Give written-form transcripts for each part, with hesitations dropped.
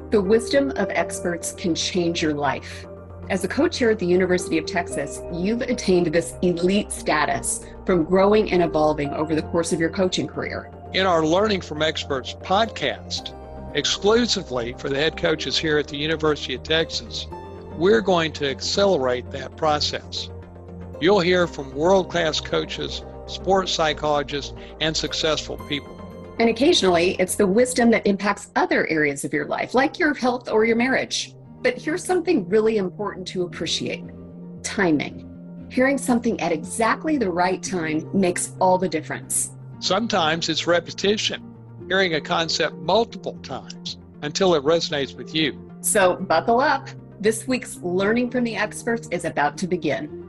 The wisdom of experts can change your life. As a coach here at the University of Texas, you've attained this elite status from growing and evolving over the course of your coaching career. In our Learning from Experts podcast, exclusively for the head coaches here at the University of Texas, we're going to accelerate that process. You'll hear from world-class coaches, sports psychologists, and successful people. And occasionally, it's the wisdom that impacts other areas of your life, like your health or your marriage. But here's something really important to appreciate: timing. Hearing something at exactly the right time makes all the difference. Sometimes it's repetition, hearing a concept multiple times until it resonates with you. So buckle up. This week's Learning from the Experts is about to begin.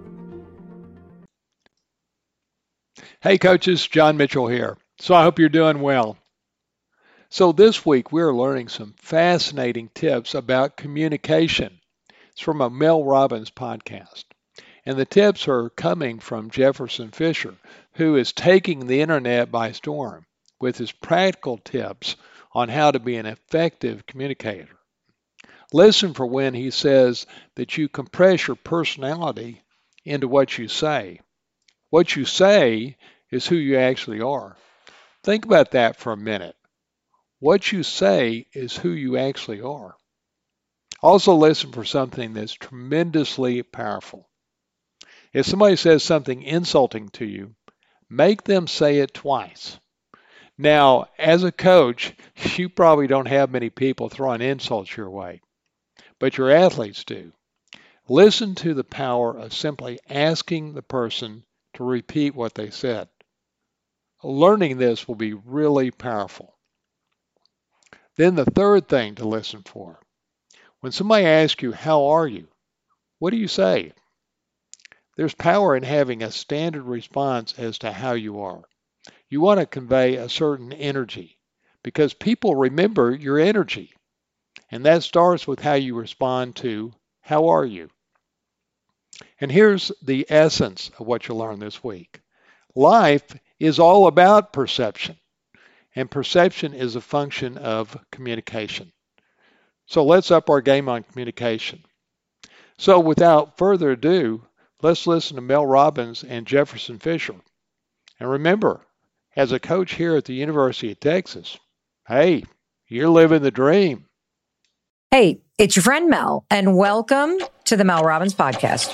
Hey coaches, John Mitchell here. So I hope you're doing well. So this week we're learning some fascinating tips about communication. It's from a Mel Robbins podcast. And the tips are coming from Jefferson Fisher, who is taking the internet by storm with his practical tips on how to be an effective communicator. Listen for when he says that you compress your personality into what you say. What you say is who you actually are. Think about that for a minute. What you say is who you actually are. Also listen for something that's tremendously powerful. If somebody says something insulting to you, make them say it twice. Now, as a coach, you probably don't have many people throwing insults your way, but your athletes do. Listen to the power of simply asking the person to repeat what they said. Learning this will be really powerful. Then the third thing to listen for. When somebody asks you, "How are you?" what do you say? There's power in having a standard response as to how you are. You want to convey a certain energy because people remember your energy. And that starts with how you respond to, "How are you?" And here's the essence of what you'll learn this week. Life is all about perception, and perception is a function of communication. So let's up our game on communication. So without further ado, let's listen to Mel Robbins and Jefferson Fisher. And remember, as a coach here at the University of Texas, hey, you're living the dream. Hey, it's your friend Mel, and welcome to the Mel Robbins Podcast.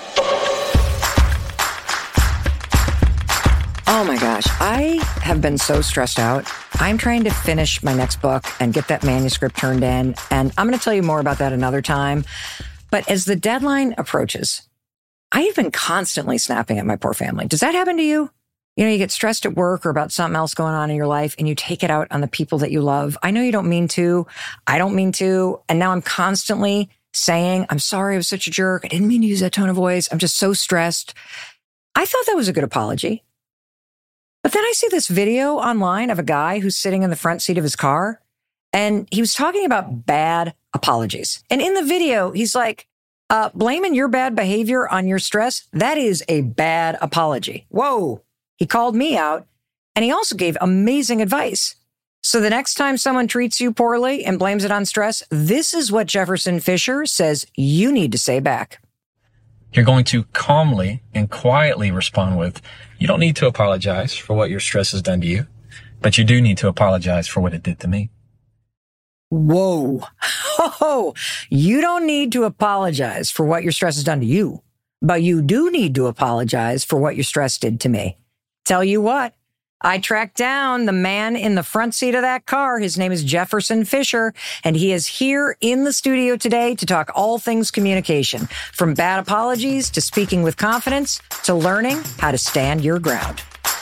Oh my gosh, I have been so stressed out. I'm trying to finish my next book and get that manuscript turned in, and I'm going to tell you more about that another time. But as the deadline approaches, I have been constantly snapping at my poor family. Does that happen to you? You know, you get stressed at work or about something else going on in your life and you take it out on the people that you love. I know you don't mean to. I don't mean to. And now I'm constantly saying, "I'm sorry, I was such a jerk. I didn't mean to use that tone of voice. I'm just so stressed." I thought that was a good apology. But then I see this video online of a guy who's sitting in the front seat of his car, and he was talking about bad apologies. And in the video, he's like, blaming your bad behavior on your stress, that is a bad apology. Whoa. He called me out, and he also gave amazing advice. So the next time someone treats you poorly and blames it on stress, this is what Jefferson Fisher says you need to say back. You're going to calmly and quietly respond with, "You don't need to apologize for what your stress has done to you, but you do need to apologize for what it did to me." Whoa. Oh, you don't need to apologize for what your stress has done to you, but you do need to apologize for what your stress did to me. Tell you what, I tracked down the man in the front seat of that car. His name is Jefferson Fisher, and he is here in the studio today to talk all things communication, from bad apologies to speaking with confidence to learning how to stand your ground.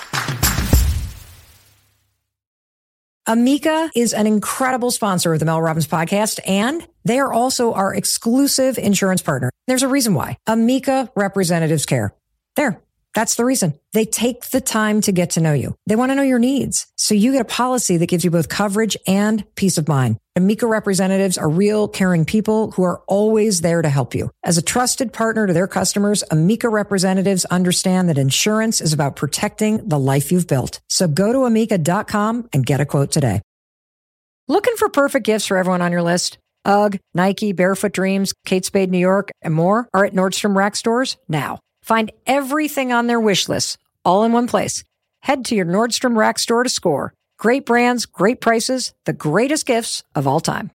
Amica is an incredible sponsor of the Mel Robbins Podcast, and they are also our exclusive insurance partner. There's a reason why. Amica representatives care. That's the reason. They take the time to get to know you. They want to know your needs. So you get a policy that gives you both coverage and peace of mind. Amica representatives are real, caring people who are always there to help you. As a trusted partner to their customers, Amica representatives understand that insurance is about protecting the life you've built. So go to amica.com and get a quote today. Looking for perfect gifts for everyone on your list? UGG, Nike, Barefoot Dreams, Kate Spade New York, and more are at Nordstrom Rack stores now. Find everything on their wish list all in one place. Head to your Nordstrom Rack store to score. Great brands, great prices, the greatest gifts of all time.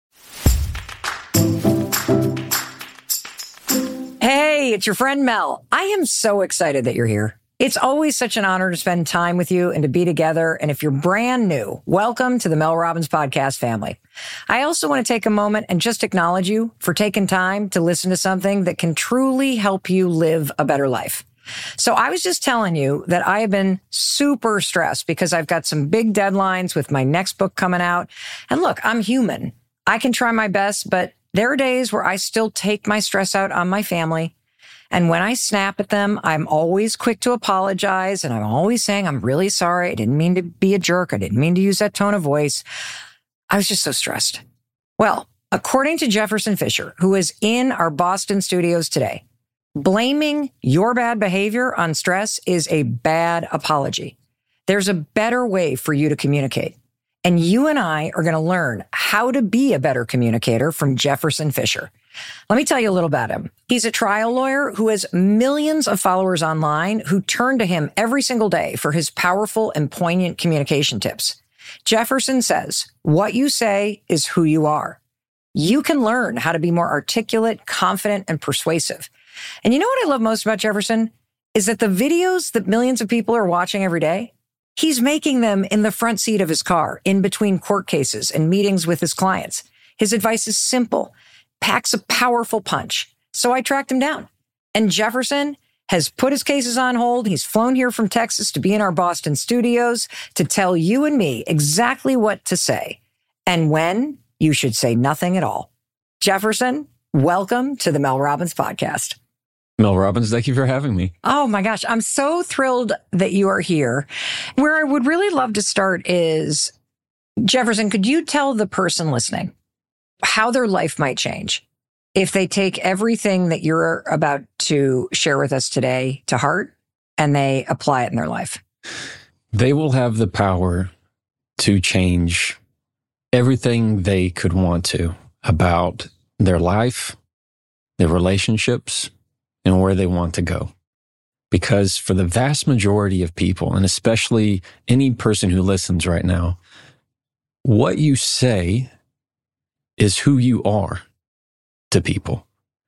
Hey, it's your friend Mel. I am so excited that you're here. It's always such an honor to spend time with you and to be together. And if you're brand new, welcome to the Mel Robbins podcast family. I also want to take a moment and just acknowledge you for taking time to listen to something that can truly help you live a better life. So I was just telling you that I have been super stressed because I've got some big deadlines with my next book coming out. And look, I'm human. I can try my best, but there are days where I still take my stress out on my family. And when I snap at them, I'm always quick to apologize. And I'm always saying, I'm really sorry. I didn't mean to be a jerk. I didn't mean to use that tone of voice. I was just so stressed. Well, according to Jefferson Fisher, who is in our Boston studios today, blaming your bad behavior on stress is a bad apology. There's a better way for you to communicate. And you and I are going to learn how to be a better communicator from Jefferson Fisher. Let me tell you a little about him. He's a trial lawyer who has millions of followers online who turn to him every single day for his powerful and poignant communication tips. Jefferson says, what you say is who you are. You can learn how to be more articulate, confident, and persuasive. And you know what I love most about Jefferson is that the videos that millions of people are watching every day, he's making them in the front seat of his car, in between court cases and meetings with his clients. His advice is simple, packs a powerful punch. So I tracked him down. And Jefferson has put his cases on hold. He's flown here from Texas to be in our Boston studios to tell you and me exactly what to say and when you should say nothing at all. Jefferson, welcome to the Mel Robbins podcast. Mel Robbins, thank you for having me. Oh my gosh, I'm so thrilled that you are here. Where I would really love to start is, Jefferson, could you tell the person listening how their life might change if they take everything that you're about to share with us today to heart and they apply it in their life? They will have the power to change everything they could want to about their life, their relationships, and where they want to go. Because for the vast majority of people, and especially any person who listens right now, what you say is who you are to people.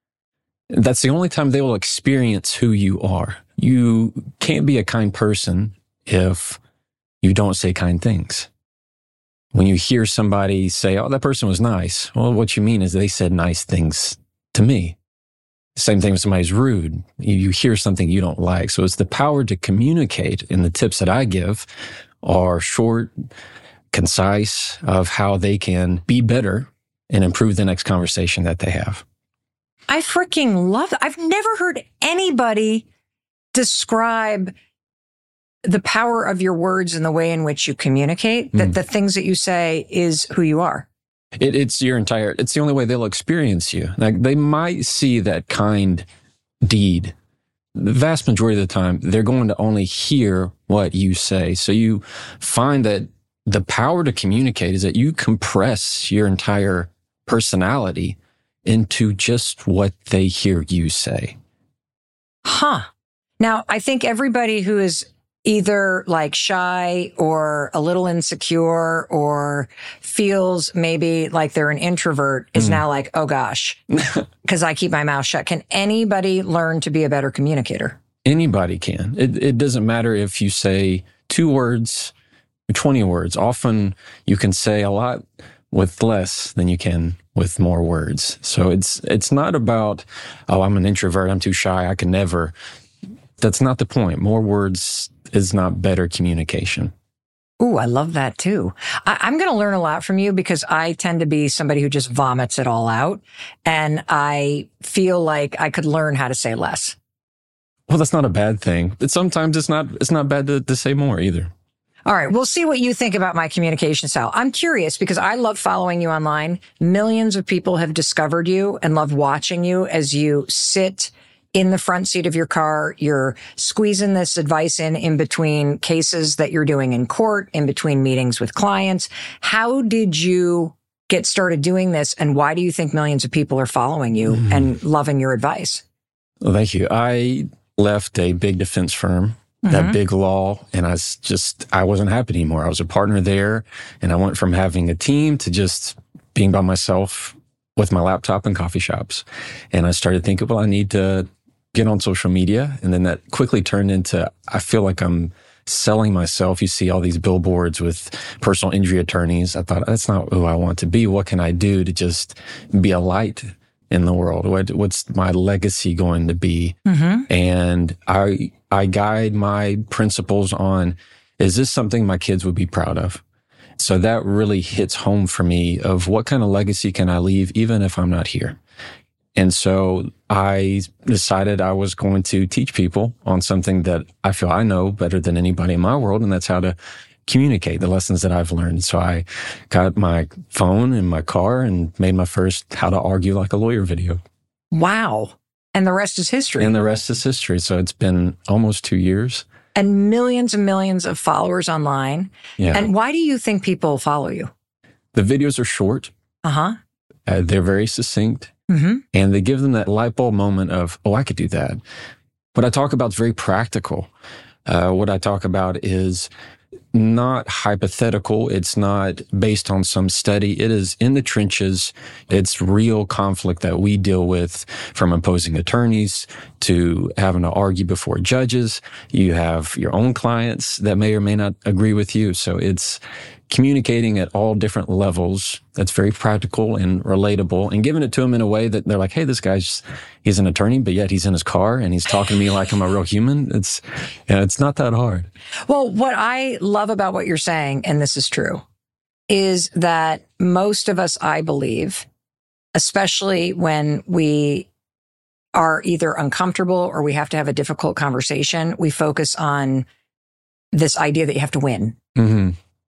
That's the only time they will experience who you are. You can't be a kind person if you don't say kind things. When you hear somebody say, oh, that person was nice, well, what you mean is they said nice things to me. Same thing when somebody's rude. You hear something you don't like. So it's the power to communicate. And the tips that I give are short, concise, of how they can be better and improve the next conversation that they have. I freaking love that. I've never heard anybody describe the power of your words and the way in which you communicate, that the things that you say is who you are. It's the only way they'll experience you. Like, they might see that kind deed. The vast majority of the time, they're going to only hear what you say. So you find that the power to communicate is that you compress your entire personality into just what they hear you say. Huh. Now, I think everybody who is either like shy or a little insecure or feels maybe like they're an introvert is now like, oh gosh, because I keep my mouth shut. Can anybody learn to be a better communicator? Anybody can. It doesn't matter if you say 2 words or 20 words. Often you can say a lot with less than you can with more words. So it's not about, oh, I'm an introvert, I'm too shy, I can never. That's not the point. More words is not better communication. Ooh, I love that too. I'm going to learn a lot from you because I tend to be somebody who just vomits it all out. And I feel like I could learn how to say less. Well, that's not a bad thing. Sometimes it's not bad to say more either. All right. We'll see what you think about my communication style. I'm curious because I love following you online. Millions of people have discovered you and love watching you as you sit in the front seat of your car. You're squeezing this advice in between cases that you're doing in court, in between meetings with clients. How did you get started doing this? And why do you think millions of people are following you and loving your advice? Well, thank you. I left a big defense firm, that big law, and I wasn't happy anymore. I was a partner there, and I went from having a team to just being by myself with my laptop in coffee shops. And I started thinking, well, I need to get on social media. And then that quickly turned into, I feel like I'm selling myself. You see all these billboards with personal injury attorneys. I thought, that's not who I want to be. What can I do to just be a light in the world? What's my legacy going to be? And I guide my principles on, is this something my kids would be proud of? So that really hits home for me of what kind of legacy can I leave even if I'm not here? And so I decided I was going to teach people on something that I feel I know better than anybody in my world, and that's how to communicate the lessons that I've learned. So I got my phone in my car and made my first How to Argue Like a Lawyer video. Wow. And the rest is history. And the rest is history. So it's been almost 2 years. And millions of followers online. Yeah. And why do you think people follow you? The videos are short. They're very succinct. And they give them that light bulb moment of, oh, I could do that. What I talk about is very practical. What I talk about is not hypothetical. It's not based on some study. It is in the trenches. It's real conflict that we deal with, from opposing attorneys to having to argue before judges. You have your own clients that may or may not agree with you. So it's communicating at all different levels that's very practical and relatable, and giving it to them in a way that they're like, hey, this guy's, he's an attorney, but yet he's in his car and he's talking to me like I'm a real human. It's not that hard. Well, what I love about what you're saying, and this is true, is that most of us, I believe, especially when we are either uncomfortable or we have to have a difficult conversation, we focus on this idea that you have to win.